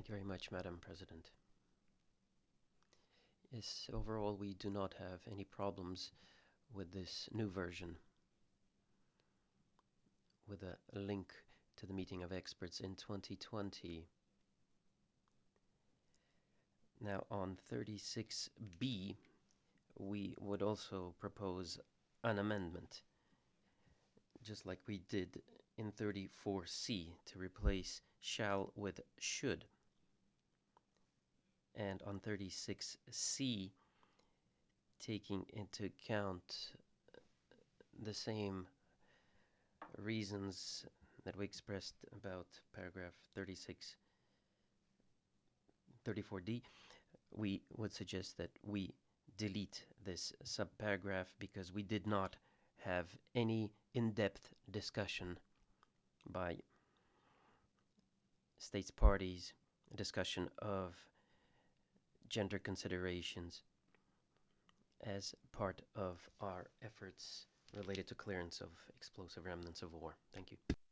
Thank you very much, Madam President. Yes, overall, we do not have any problems with this new version, with a link to the meeting of experts in 2020. Now, on 36B, we would also propose an amendment, just like we did in 34C, to replace shall with should. And on 36C, taking into account the same reasons that we expressed about paragraph 34D, we would suggest that we delete this subparagraph because we did not have any in-depth discussion by states parties, discussion of gender considerations as part of our efforts related to clearance of explosive remnants of war. Thank you.